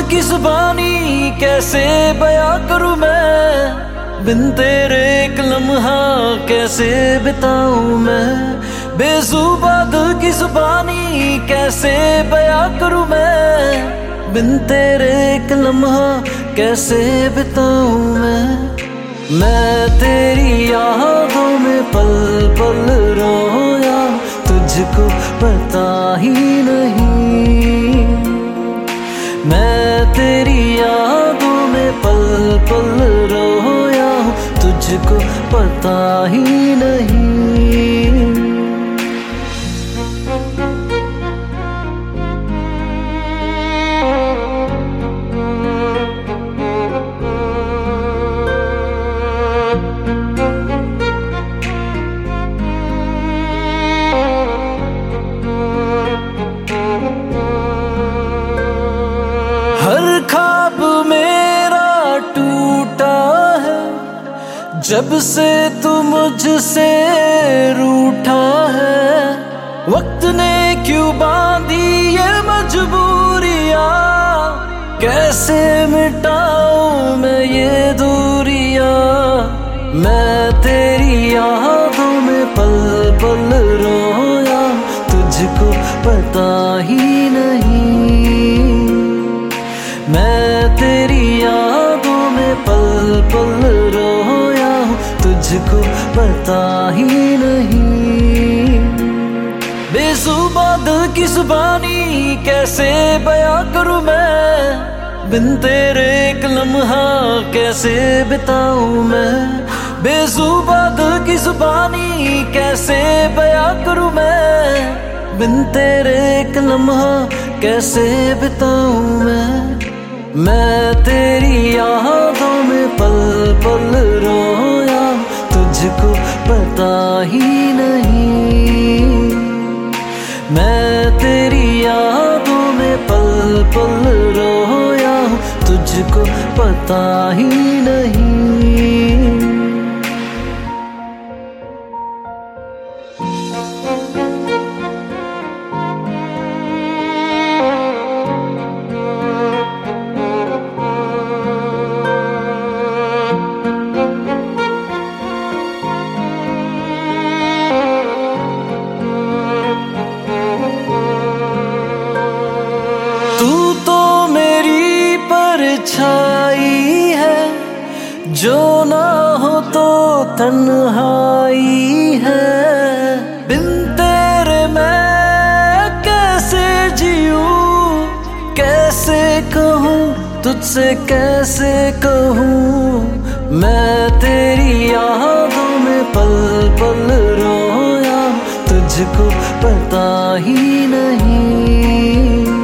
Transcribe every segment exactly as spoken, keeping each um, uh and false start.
की जुबानी कैसे बयां करूं मैं, बिन तेरे एक लम्हा कैसे बिताऊं मैं। बेजुबा दिल की जुबानी कैसे बयां करूं मैं, बिन तेरे एक लम्हा कैसे बिताऊं मैं। मैं तेरी यादों में पल पल रोया, तुझको पता ही नहीं। मैं तेरी यादों में पल पल रोया, तुझको पता ही नहीं। हर ख्वाब मेरा टूटा है, जब से तू मुझसे रूठा है। वक्त ने क्यों बांधी ये मजबूरियां, कैसे मिटाऊं मैं ये दूरियां। मैं तेरी यादों में पल पल रोया, तुझको पता ही नहीं। मैं तेरी यादों में पल पल रोया, तुझको पता ही नहीं। बेजुबा दिल की जुबानी कैसे बयां करूं मैं, बिन तेरे एक लम्हा कैसे बिताऊं मैं। बेजुबा दिल की जुबानी कैसे बयां करूं मैं, बिन तेरे एक लम्हा कैसे बिताऊं मैं। मैं तेरी यादों में पल पल रोया, तुझको पता ही नहीं। मैं तेरी यादों में पल पल रोया, तुझको पता ही नहीं। तू तो मेरी परछाई है, जो ना हो तो तन्हाई है। बिन तेरे मैं कैसे जीऊं, कैसे कहूँ तुझसे कैसे कहूँ। मैं तेरी यादों में पल पल रोया, तुझको पता ही नहीं।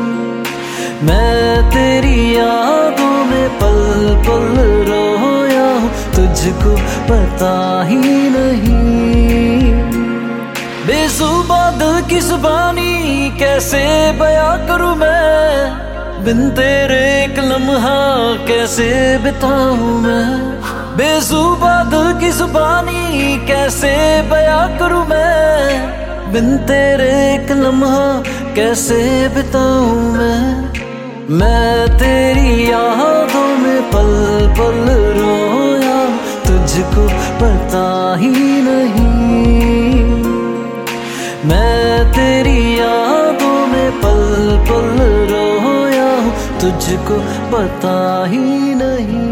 मैं तेरी यादों में पल पल रोया, तुझको पता ही नहीं। बेजुबा दिल की जुबानी कैसे बयां करूं मैं, बिन तेरे एक लम्हा कैसे बिताऊं मैं। बेजुबा दिल की जुबानी कैसे बयां करूं मैं, बिन तेरे एक लम्हा कैसे बिताऊं मैं। मैं तेरी यादों में पल पल रोया, तुझको पता ही नहीं। मैं तेरी यादों में पल पल रोया, तुझको पता ही नहीं।